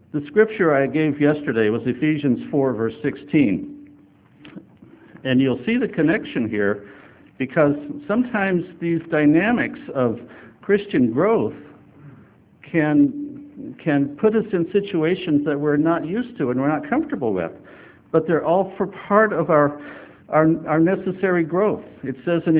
The scripture I gave yesterday was Ephesians 4, verse 16. And you'll see the connection here, because sometimes these dynamics of Christian growth can put us in situations that we're not used to and we're not comfortable with. But they're all for part of our necessary growth. It says in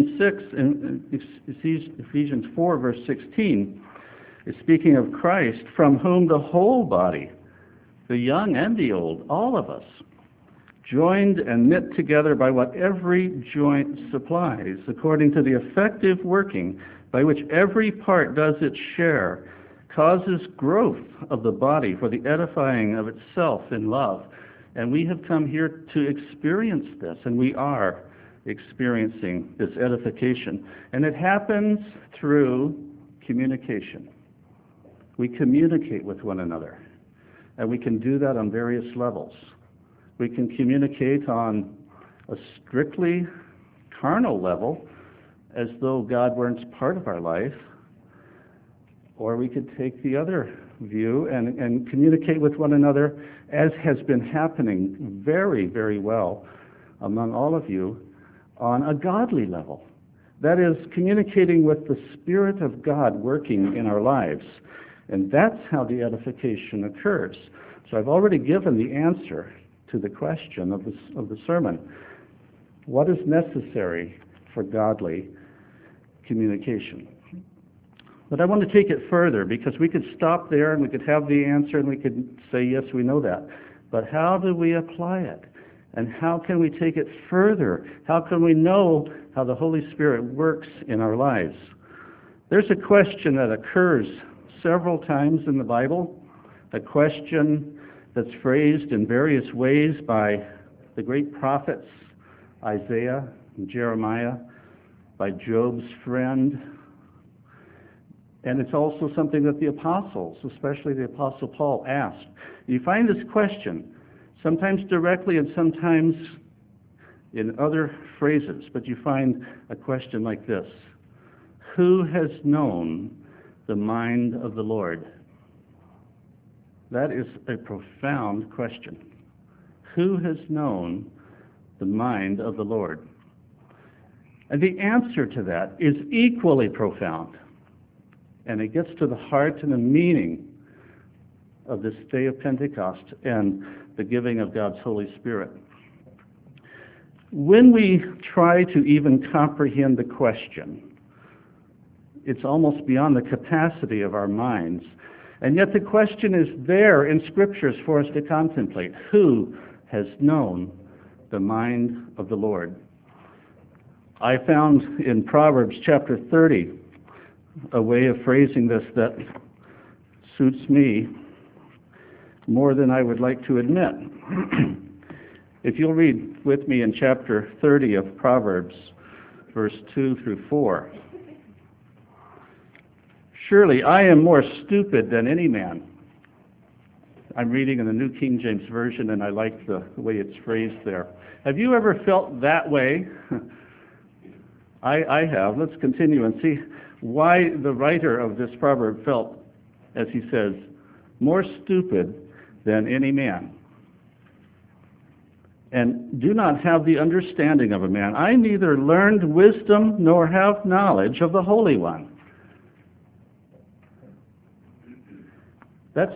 Ephesians 4, verse 16, it's speaking of Christ, from whom the whole body, the young and the old, all of us, joined and knit together by what every joint supplies, according to the effective working by which every part does its share, causes growth of the body for the edifying of itself in love. And we have come here to experience this, and we are experiencing this edification. And it happens through communication. We communicate with one another, and we can do that on various levels. We can communicate on a strictly carnal level, as though God weren't part of our life, or we could take the other view and communicate with one another, as has been happening very, very well among all of you, on a godly level. That is, communicating with the Spirit of God working in our lives. And that's how the edification occurs. So I've already given the answer to the question of the sermon. What is necessary for godly communication? But I want to take it further, because we could stop there and we could have the answer and we could say, yes, we know that. But how do we apply it? And how can we take it further? How can we know how the Holy Spirit works in our lives? There's a question that occurs several times in the Bible, a question that's phrased in various ways by the great prophets, Isaiah and Jeremiah, by Job's friend. And it's also something that the apostles, especially the Apostle Paul, asked. You find this question, sometimes directly and sometimes in other phrases, but you find a question like this: who has known the mind of the Lord? That is a profound question. Who has known the mind of the Lord? And the answer to that is equally profound. And it gets to the heart and the meaning of this day of Pentecost and the giving of God's Holy Spirit. When we try to even comprehend the question, it's almost beyond the capacity of our minds. And yet the question is there in Scriptures for us to contemplate. Who has known the mind of the Lord? I found in Proverbs chapter 30 a way of phrasing this that suits me more than I would like to admit. If you'll read with me in chapter 30 of Proverbs, verse 2 through 4. Surely I am more stupid than any man. I'm reading in the New King James Version, and I like the way it's phrased there. Have you ever felt that way? I have. Let's continue and see why the writer of this proverb felt, as he says, more stupid than any man, and do not have the understanding of a man. I neither learned wisdom nor have knowledge of the Holy One. That's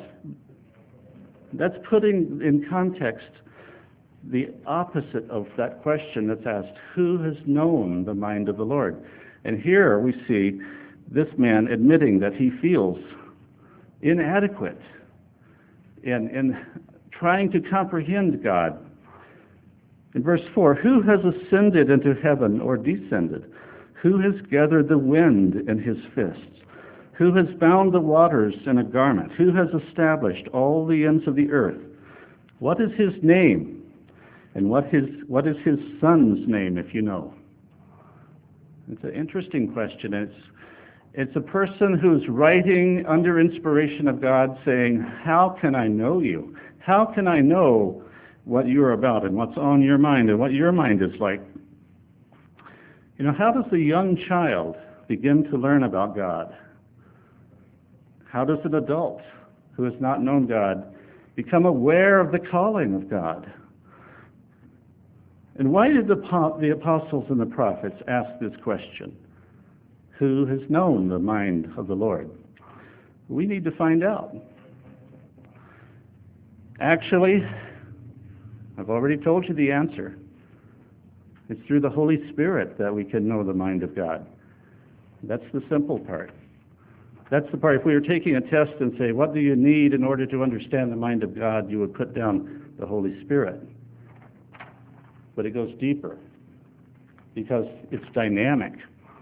putting in context the opposite of that question that's asked: who has known the mind of the Lord? And here we see this man admitting that he feels inadequate in trying to comprehend God. In verse 4, who has ascended into heaven or descended? Who has gathered the wind in his fists? Who has bound the waters in a garment? Who has established all the ends of the earth? What is his name? And what is his son's name, if you know? It's an interesting question. It's a person who's writing under inspiration of God, saying, how can I know you? How can I know what you're about and what's on your mind and what your mind is like? You know, how does a young child begin to learn about God? How does an adult who has not known God, become aware of the calling of God. And why did the apostles and the prophets ask this question? Who has known the mind of the Lord? We need to find out. Actually, I've already told you the answer. It's through the Holy Spirit that we can know the mind of God. That's the simple part. That's the part. If we were taking a test and say, what do you need in order to understand the mind of God, you would put down the Holy Spirit. But it goes deeper because it's dynamic.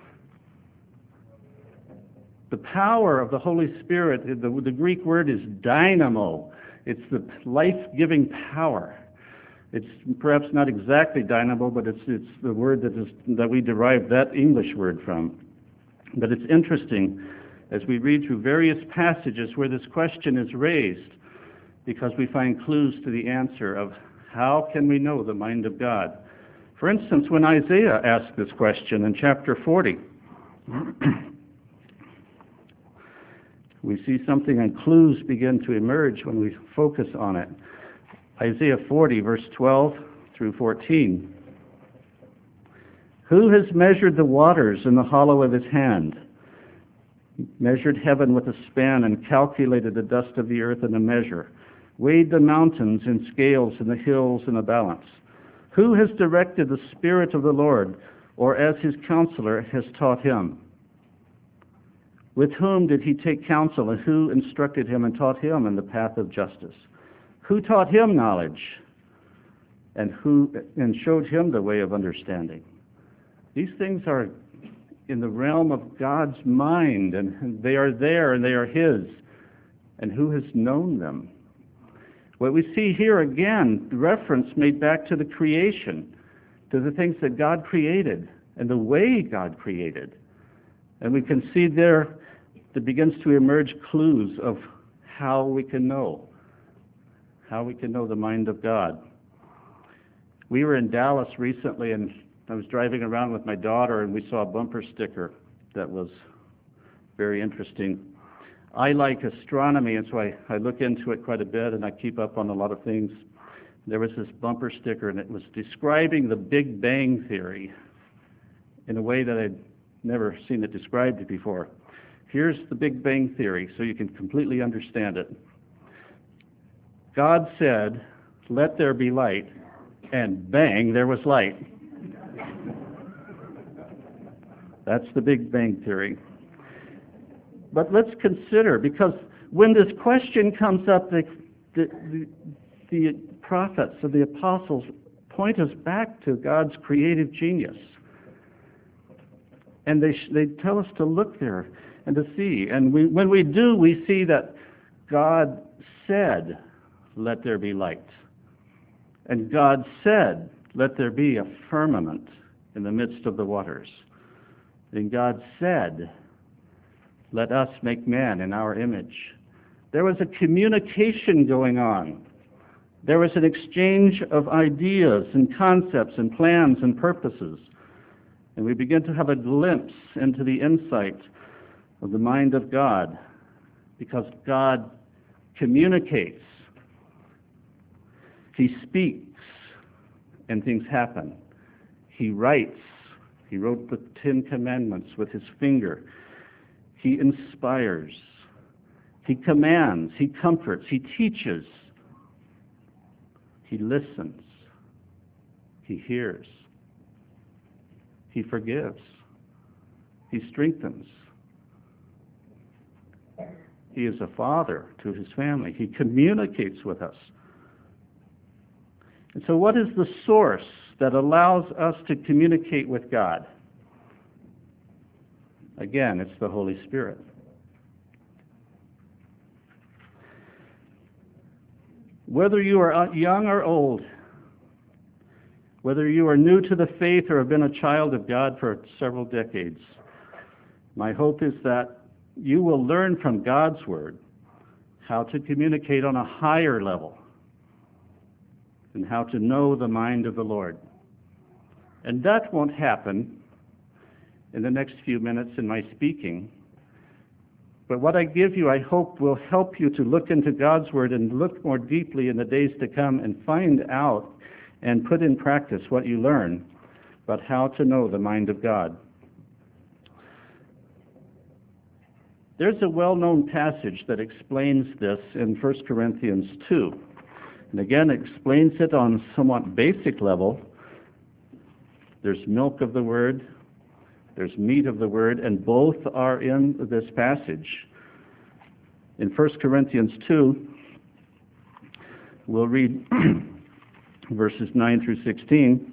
The power of the Holy Spirit, the Greek word is dynamo. It's the life-giving power. It's perhaps not exactly dynamo, but it's the word that we derive that English word from. But it's interesting as we read through various passages where this question is raised, because we find clues to the answer of how can we know the mind of God. For instance, when Isaiah asked this question in chapter 40, we see something, and clues begin to emerge when we focus on it. Isaiah 40, verse 12 through 14. Who has measured the waters in the hollow of his hand, measured heaven with a span, and calculated the dust of the earth in a measure, weighed the mountains in scales and the hills in a balance? Who has directed the Spirit of the Lord, or as his counselor has taught him? With whom did he take counsel, and who instructed him and taught him in the path of justice? Who taught him knowledge, and showed him the way of understanding? These things are in the realm of God's mind, and they are there, and they are his. And who has known them? What we see here again, reference made back to the creation, to the things that God created, and the way God created. And we can see there begins to emerge clues of how we can know the mind of God. We were in Dallas recently, and I was driving around with my daughter, and we saw a bumper sticker that was very interesting. I like astronomy, and so I look into it quite a bit, and I keep up on a lot of things. There was this bumper sticker, and it was describing the Big Bang Theory in a way that I'd never seen it described before. Here's the Big Bang Theory, so you can completely understand it. God said, "Let there be light," and bang, there was light. That's the Big Bang Theory. But let's consider, because when this question comes up, the prophets and the apostles point us back to God's creative genius. And they tell us to look there and to see. And when we do, we see that God said, "Let there be light." And God said, "Let there be a firmament in the midst of the waters." And God said, "Let us make man in our image." There was a communication going on. There was an exchange of ideas and concepts and plans and purposes. And we begin to have a glimpse into the insight of the mind of God, because God communicates. He speaks, and things happen. He writes. He wrote the 10 Commandments with his finger. He inspires. He commands. He comforts. He teaches. He listens. He hears. He forgives. He strengthens. He is a father to his family. He communicates with us. And so what is the source that allows us to communicate with God? Again, it's the Holy Spirit. Whether you are young or old, whether you are new to the faith or have been a child of God for several decades, my hope is that you will learn from God's Word how to communicate on a higher level and how to know the mind of the Lord. And that won't happen in the next few minutes in my speaking, But what I give you, I hope, will help you to look into God's Word and look more deeply in the days to come and find out and put in practice what you learn about how to know the mind of God. There's a well-known passage that explains this in 1 Corinthians 2. And again, it explains it on a somewhat basic level. There's milk of the Word, there's meat of the Word, and both are in this passage. In 1 Corinthians 2, we'll read verses 9 through 16.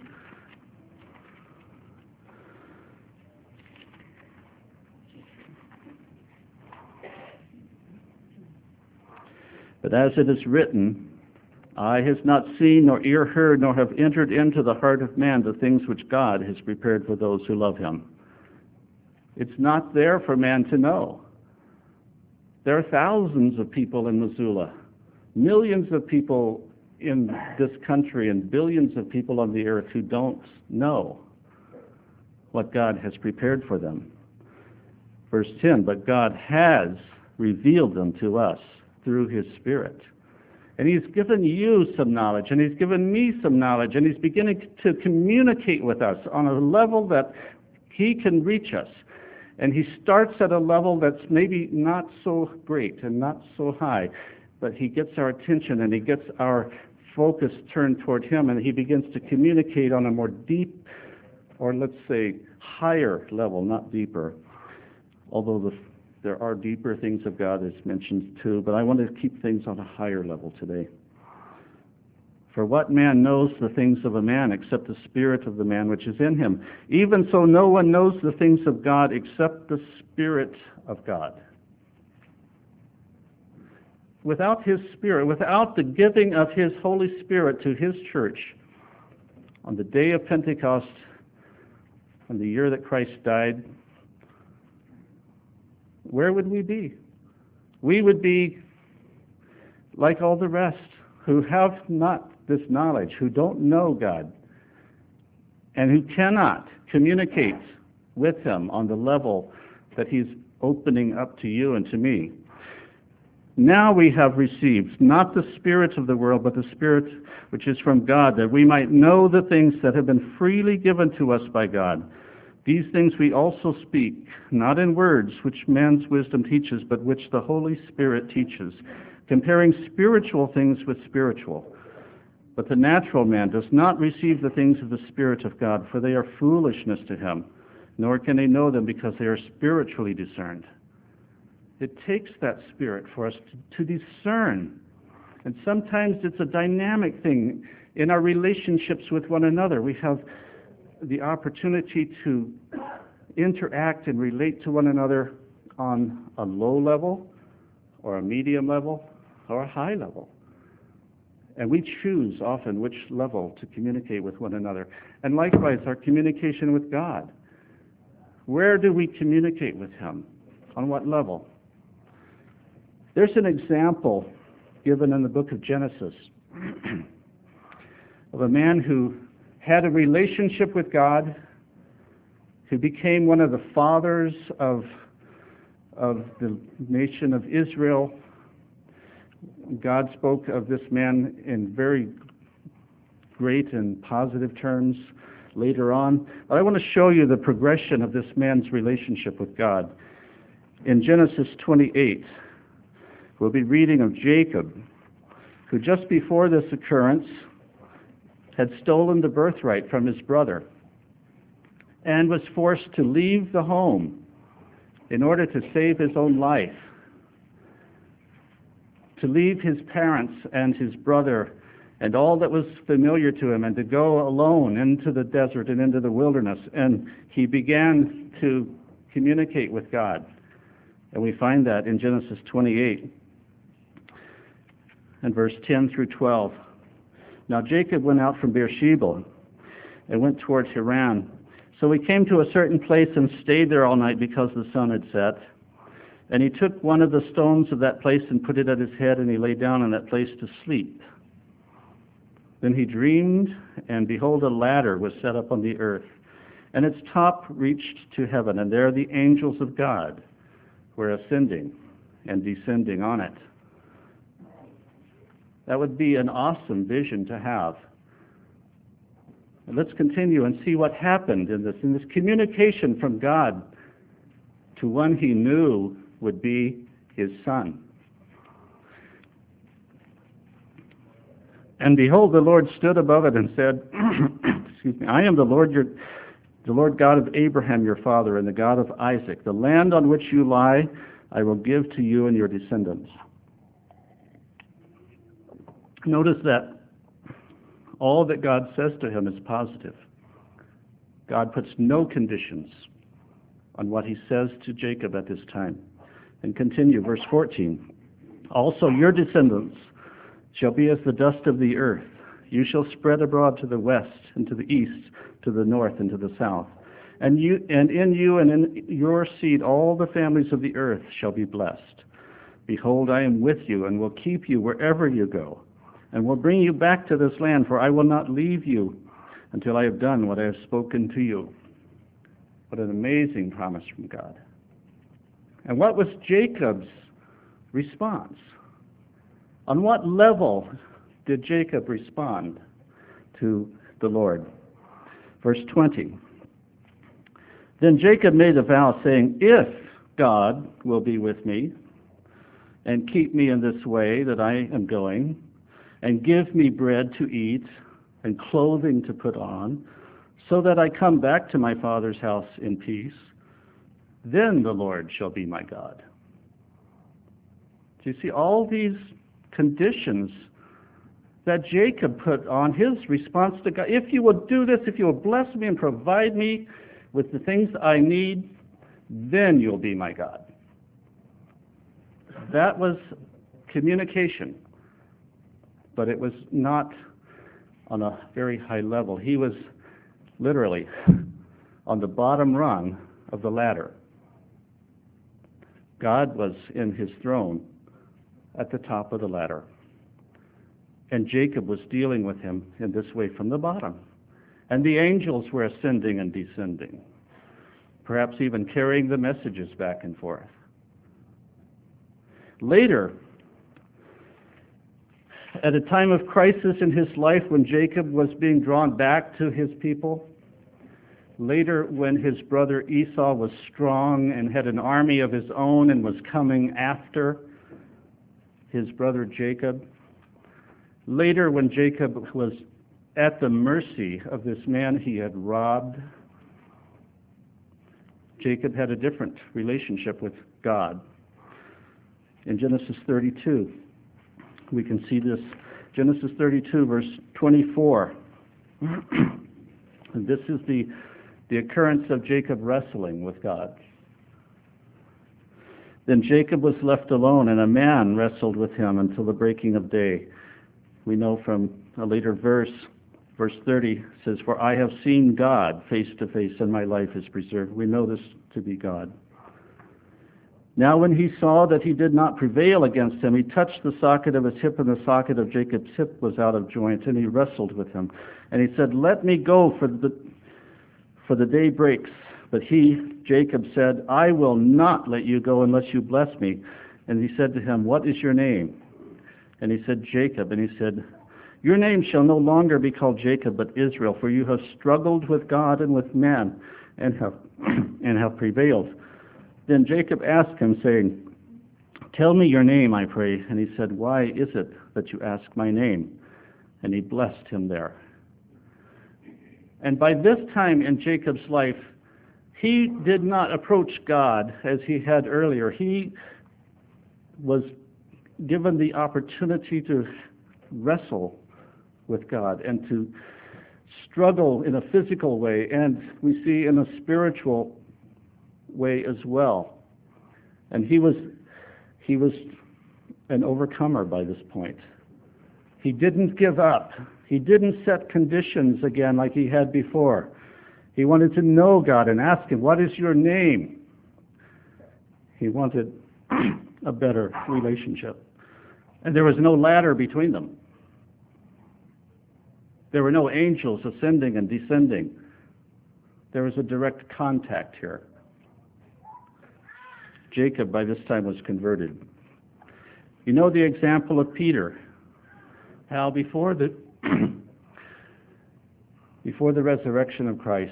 But as it is written, eye has not seen, nor ear heard, nor have entered into the heart of man the things which God has prepared for those who love him. It's not there for man to know. There are thousands of people in Missoula, millions of people in this country, and billions of people on the earth who don't know what God has prepared for them. Verse 10, but God has revealed them to us through his Spirit. And he's given you some knowledge, and he's given me some knowledge, and he's beginning to communicate with us on a level that he can reach us. And he starts at a level that's maybe not so great and not so high, but he gets our attention and he gets our focus turned toward him, and he begins to communicate on a more deep, or let's say higher level, not deeper. Although there are deeper things of God as mentioned too, but I want to keep things on a higher level today. For what man knows the things of a man except the spirit of the man which is in him? Even so, no one knows the things of God except the Spirit of God. Without his Spirit, without the giving of his Holy Spirit to his church on the day of Pentecost, on the year that Christ died, where would we be? We would be like all the rest who have not this knowledge, who don't know God, and who cannot communicate with him on the level that he's opening up to you and to me. Now we have received not the spirit of the world, but the Spirit which is from God, that we might know the things that have been freely given to us by God. These things we also speak, not in words which man's wisdom teaches, but which the Holy Spirit teaches, comparing spiritual things with spiritual. But the natural man does not receive the things of the Spirit of God, for they are foolishness to him, nor can he know them because they are spiritually discerned. It takes that Spirit for us to discern. And sometimes it's a dynamic thing in our relationships with one another. We have the opportunity to interact and relate to one another on a low level, or a medium level, or a high level. And we choose often which level to communicate with one another. And likewise, our communication with God. Where do we communicate with him? On what level? There's an example given in the book of Genesis of a man who had a relationship with God, who became one of the fathers of the nation of Israel. God spoke of this man in very great and positive terms later on. But I want to show you the progression of this man's relationship with God. In Genesis 28, we'll be reading of Jacob, who just before this occurrence had stolen the birthright from his brother and was forced to leave the home in order to save his own life, to leave his parents and his brother and all that was familiar to him, and to go alone into the desert and into the wilderness. And he began to communicate with God. And we find that in Genesis 28 and verse 10 through 12. Now Jacob went out from Beersheba and went towards Haran. So he came to a certain place and stayed there all night because the sun had set. And he took one of the stones of that place and put it at his head, and he lay down in that place to sleep. Then he dreamed, and behold, a ladder was set up on the earth, and its top reached to heaven, and there the angels of God were ascending and descending on it. That would be an awesome vision to have. And let's continue and see what happened in this communication from God to one he knew would be his son. And behold, the Lord stood above it and said, excuse me, I am the Lord God of Abraham your father, and the God of Isaac. The land on which you lie, I will give to you and your descendants. Notice that all that God says to him is positive. God puts no conditions on what he says to Jacob at this time. And continue, verse 14. Also your descendants shall be as the dust of the earth. You shall spread abroad to the west and to the east, to the north and to the south. And in you and in your seed all the families of the earth shall be blessed. Behold, I am with you and will keep you wherever you go, and will bring you back to this land, for I will not leave you until I have done what I have spoken to you. What an amazing promise from God. And what was Jacob's response? On what level did Jacob respond to the Lord? Verse 20. Then Jacob made a vow, saying, if God will be with me and keep me in this way that I am going, and give me bread to eat and clothing to put on, so that I come back to my father's house in peace, then the Lord shall be my God. Do you see all these conditions that Jacob put on his response to God? If you will do this, if you will bless me and provide me with the things I need, then you'll be my God. That was communication, but it was not on a very high level. He was literally on the bottom rung of the ladder. God was in his throne at the top of the ladder. And Jacob was dealing with him in this way from the bottom. And the angels were ascending and descending, perhaps even carrying the messages back and forth. Later, at a time of crisis in his life when Jacob was being drawn back to his people, later when his brother Esau was strong and had an army of his own and was coming after his brother Jacob, later when Jacob was at the mercy of this man he had robbed, Jacob had a different relationship with God. In Genesis 32, we can see this. Genesis 32, verse 24. And this is the occurrence of Jacob wrestling with God. Then Jacob was left alone, and a man wrestled with him until the breaking of day. We know from a later verse, verse 30 says, for I have seen God face to face, and my life is preserved. We know this to be God. Now when he saw that he did not prevail against him, he touched the socket of his hip, and the socket of Jacob's hip was out of joint, and he wrestled with him. And he said, let me go, for the day breaks. But he, Jacob, said, I will not let you go unless you bless me. And he said to him, what is your name? And he said, Jacob. And he said, your name shall no longer be called Jacob, but Israel, for you have struggled with God and with man, and have prevailed. Then Jacob asked him, saying, tell me your name, I pray. And he said, why is it that you ask my name? And he blessed him there. And by this time in Jacob's life, he did not approach God as he had earlier. He was given the opportunity to wrestle with God and to struggle in a physical way, and we see in a spiritual way as well. And he was an overcomer by this point. He didn't give up. He didn't set conditions again like he had before. He wanted to know God and ask him, what is your name? He wanted a better relationship. And there was no ladder between them. There were no angels ascending and descending. There was a direct contact here. Jacob, by this time, was converted. You know the example of Peter, how before the before the resurrection of Christ,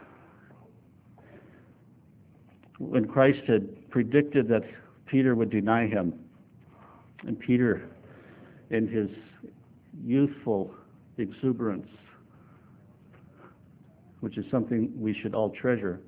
when Christ had predicted that Peter would deny him, and Peter, in his youthful exuberance, which is something we should all treasure,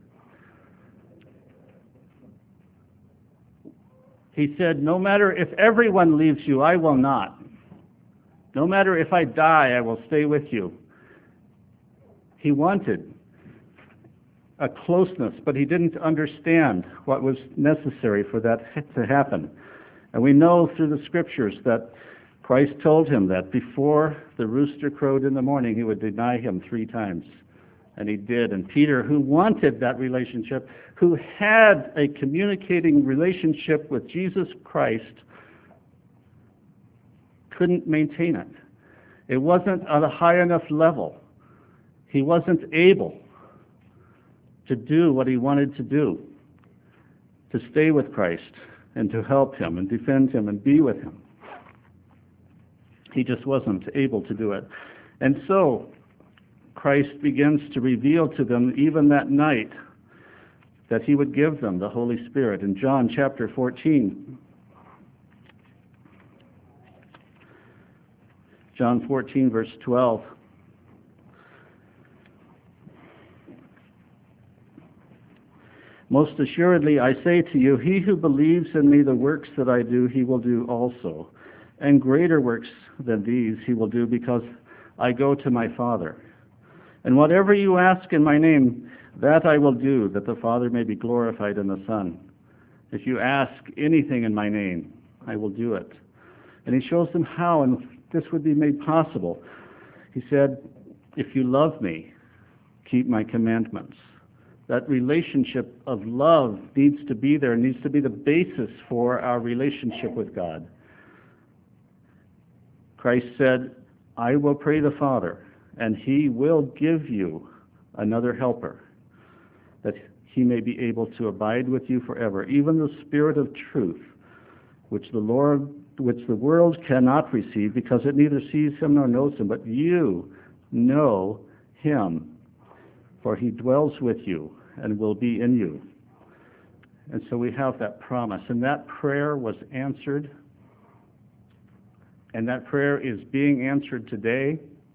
he said, "No matter if everyone leaves you, I will not. No matter if I die, I will stay with you." He wanted a closeness, but he didn't understand what was necessary for that to happen. And we know through the scriptures that Christ told him that before the rooster crowed in the morning, he would deny him 3 times. And he did. And Peter, who wanted that relationship, who had a communicating relationship with Jesus Christ, couldn't maintain it. It wasn't at a high enough level. He wasn't able to do what he wanted to do, to stay with Christ and to help him and defend him and be with him. He just wasn't able to do it. And so Christ begins to reveal to them even that night that he would give them the Holy Spirit. In John chapter 14, John 14, verse 12. "Most assuredly, I say to you, he who believes in me, the works that I do, he will do also. And greater works than these he will do, because I go to my Father. And whatever you ask in my name, that I will do, that the Father may be glorified in the Son. If you ask anything in my name, I will do it." And he shows them how, and this would be made possible. He said, "If you love me, keep my commandments." That relationship of love needs to be there, needs to be the basis for our relationship with God. Christ said, "I will pray the Father, and he will give you another helper, that he may be able to abide with you forever, even the Spirit of truth, which the world cannot receive, because it neither sees him nor knows him, but you know him, for he dwells with you and will be in you." And so we have that promise, and that prayer was answered, and that prayer is being answered today.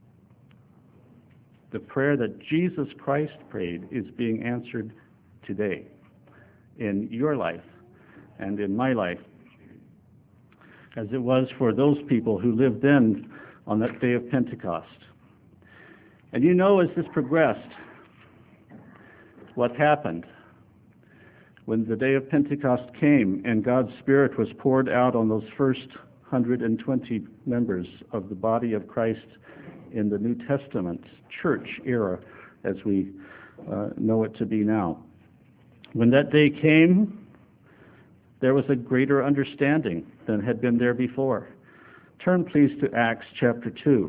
The prayer that Jesus Christ prayed is being answered today in your life and in my life, as it was for those people who lived then on that day of Pentecost. And you know, as this progressed, what happened when the day of Pentecost came and God's Spirit was poured out on those first 120 members of the body of Christ in the New Testament church era, as we know it to be now. When that day came, there was a greater understanding than had been there before. Turn please to Acts chapter 2.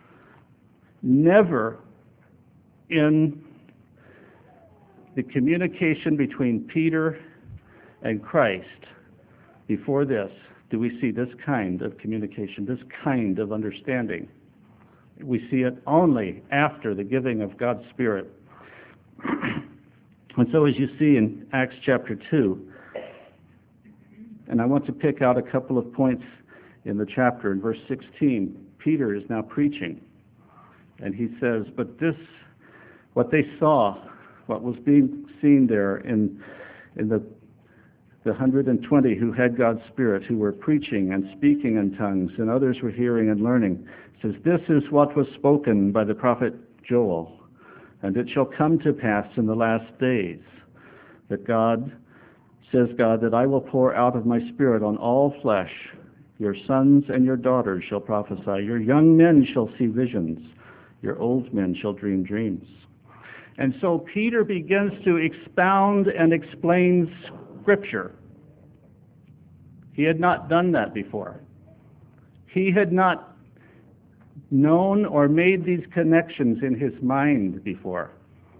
Never in the communication between Peter and Christ before this do we see this kind of communication, this kind of understanding. We see it only after the giving of God's Spirit. And so as you see in Acts chapter 2, and I want to pick out a couple of points in the chapter. In verse 16, Peter is now preaching, and he says, "But this, what they saw, what was being seen there in the 120 who had God's Spirit, who were preaching and speaking in tongues, and others were hearing and learning, says, this is what was spoken by the prophet Joel. And it shall come to pass in the last days that God, says God, that I will pour out of my Spirit on all flesh. Your sons and your daughters shall prophesy. Your young men shall see visions. Your old men shall dream dreams." And so Peter begins to expound and explain Scripture. He had not done that before. He had not known or made these connections in his mind before.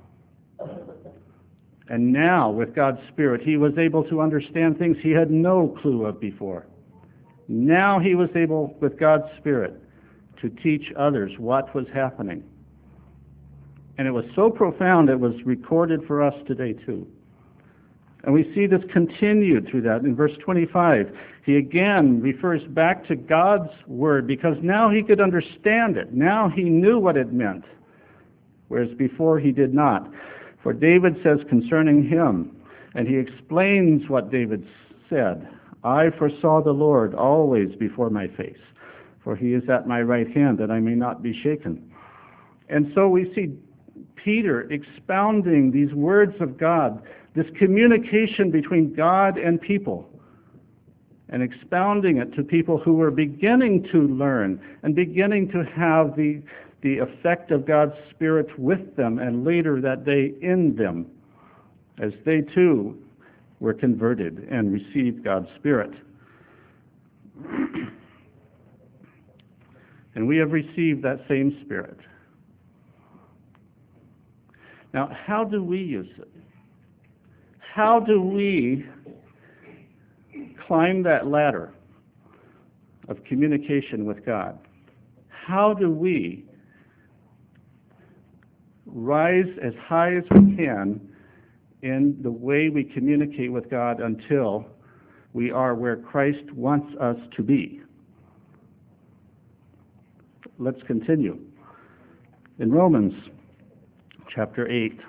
And now, with God's Spirit, he was able to understand things he had no clue of before. Now he was able, with God's Spirit, to teach others what was happening. And it was so profound it was recorded for us today too. And we see this continued through that. In verse 25, he again refers back to God's word because now he could understand it. Now he knew what it meant, whereas before he did not. For David says concerning him, and he explains what David said, I foresaw the Lord always before my face, for he is at my right hand that I may not be shaken. And so we see Peter expounding these words of God, this communication between God and people, and expounding it to people who were beginning to learn and beginning to have the effect of God's Spirit with them, and later that day in them, as they too were converted and received God's Spirit. And we have received that same Spirit. Now, how do we use it? How do we climb that ladder of communication with God? How do we rise as high as we can in the way we communicate with God until we are where Christ wants us to be? Let's continue. In Romans chapter 8.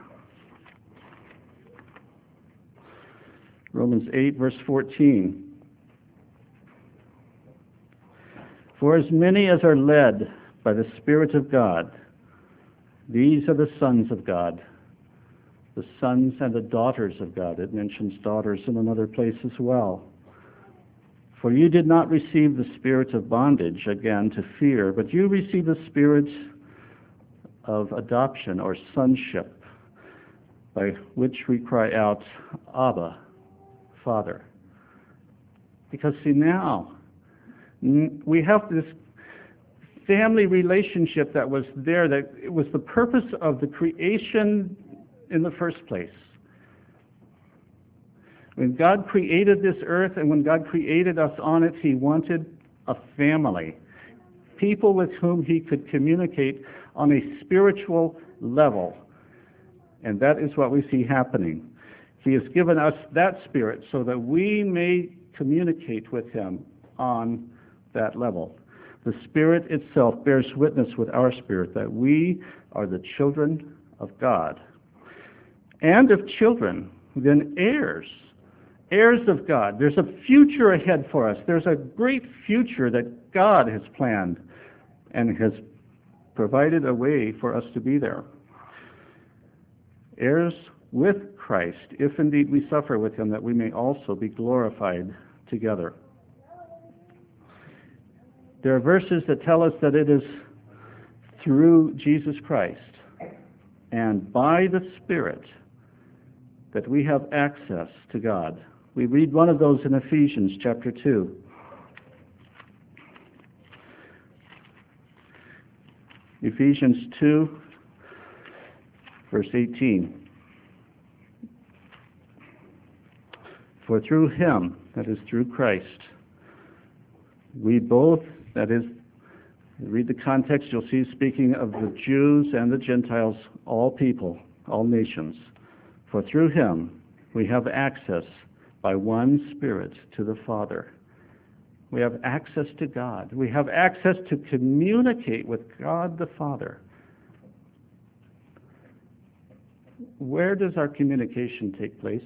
Romans 8, verse 14. For as many as are led by the Spirit of God, these are the sons of God, the sons and the daughters of God. It mentions daughters in another place as well. For you did not receive the spirit of bondage, again, to fear, but you received the spirit of adoption or sonship, by which we cry out, Abba, Father. Because see, now we have this family relationship that was there, that it was the purpose of the creation in the first place. When God created this earth and when God created us on it, he wanted a family, people with whom he could communicate on a spiritual level. And that is what we see happening. He has given us that Spirit so that we may communicate with him on that level. The Spirit itself bears witness with our spirit that we are the children of God. And if children, then heirs, heirs of God. There's a future ahead for us. There's a great future that God has planned and has provided a way for us to be there. Heirs with Christ, if indeed we suffer with him, that we may also be glorified together. There are verses that tell us that it is through Jesus Christ and by the Spirit that we have access to God. We read one of those in Ephesians chapter 2. Ephesians 2, verse 18. For through him, that is through Christ, we both, that is, read the context, you'll see speaking of the Jews and the Gentiles, all people, all nations. For through him we have access by one Spirit to the Father. We have access to God. We have access to communicate with God the Father. Where does our communication take place?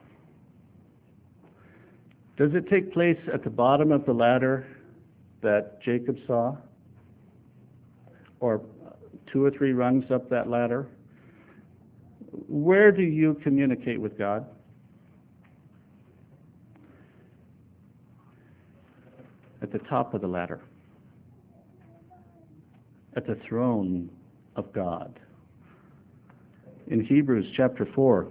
Does it take place at the bottom of the ladder that Jacob saw? Or 2 or 3 rungs up that ladder? Where do you communicate with God? At the top of the ladder. At the throne of God. In Hebrews chapter 4,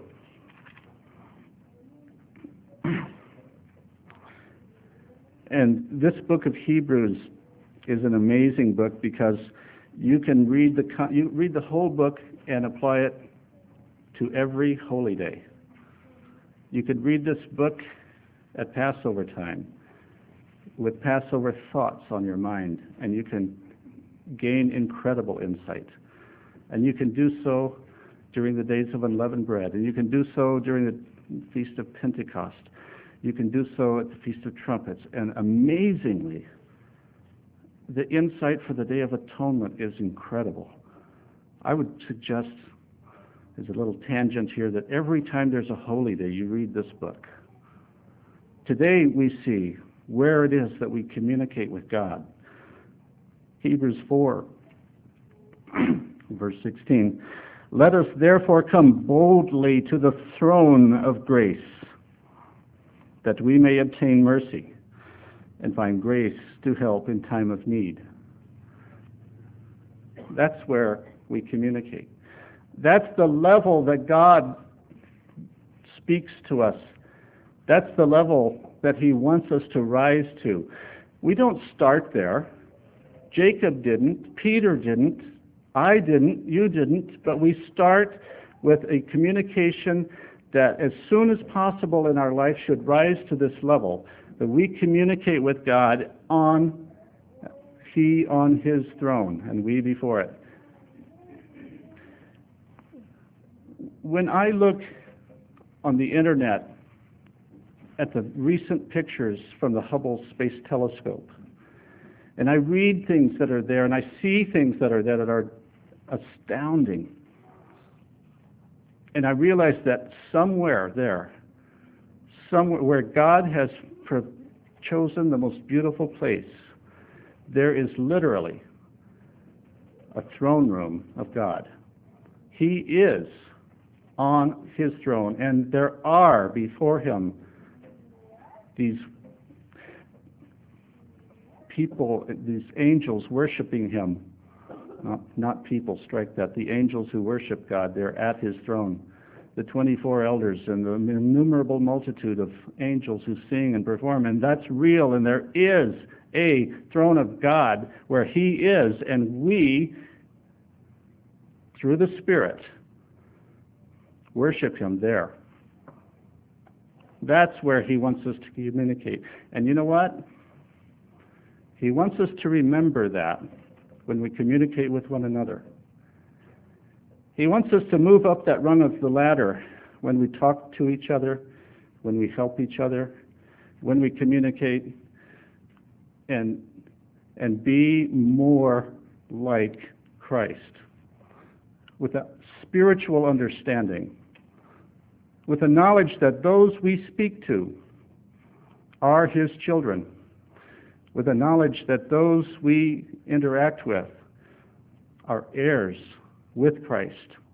and this book of Hebrews is an amazing book because you can read the whole book and apply it to every holy day. You could read this book at Passover time. with Passover thoughts on your mind, and you can gain incredible insight. And you can do so during the days of unleavened bread, and you can do so during the Feast of Pentecost. You can do so at the Feast of Trumpets. And amazingly, the insight for the Day of Atonement is incredible. I would suggest, as a little tangent here, that every time there's a holy day, you read this book. Today we see where it is that we communicate with God. Hebrews 4, verse 16. Let us therefore come boldly to the throne of grace, that we may obtain mercy and find grace to help in time of need. That's where we communicate. That's the level that God speaks to us. That's the level that he wants us to rise to. We don't start there. Jacob didn't, Peter didn't, I didn't, you didn't, but we start with a communication that as soon as possible in our life should rise to this level, that we communicate with God he on his throne and we before it. When I look on the internet at the recent pictures from the Hubble Space Telescope, and I read things that are there, and I see things that are there that are astounding, and I realize that somewhere where God has chosen the most beautiful place, there is literally a throne room of God. He is on his throne, and there are before him these people, these angels worshiping him. Not people, strike that. The angels who worship God, they're at his throne. The 24 elders and the innumerable multitude of angels who sing and perform, and that's real, and there is a throne of God where he is, and we, through the Spirit, worship him there. That's where he wants us to communicate. And you know what? He wants us to remember that when we communicate with one another. He wants us to move up that rung of the ladder when we talk to each other, when we help each other, when we communicate, and be more like Christ, with a spiritual understanding, with a knowledge that those we speak to are his children, with a knowledge that those we interact with are heirs with Christ.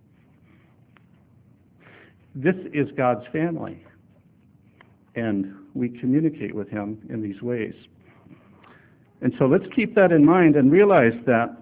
This is God's family, and we communicate with him in these ways. And so let's keep that in mind and realize that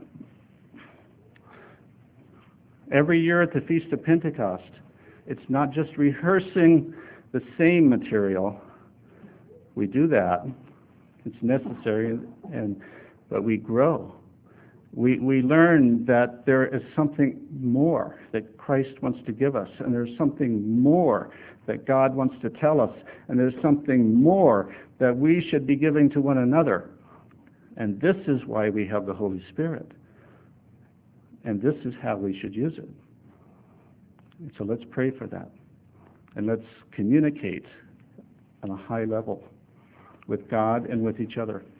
every year at the Feast of Pentecost, it's not just rehearsing the same material. We do that. It's necessary, but we grow. We learn that there is something more that Christ wants to give us, and there's something more that God wants to tell us, and there's something more that we should be giving to one another. And this is why we have the Holy Spirit. And this is how we should use it. And so let's pray for that. And let's communicate on a high level with God and with each other.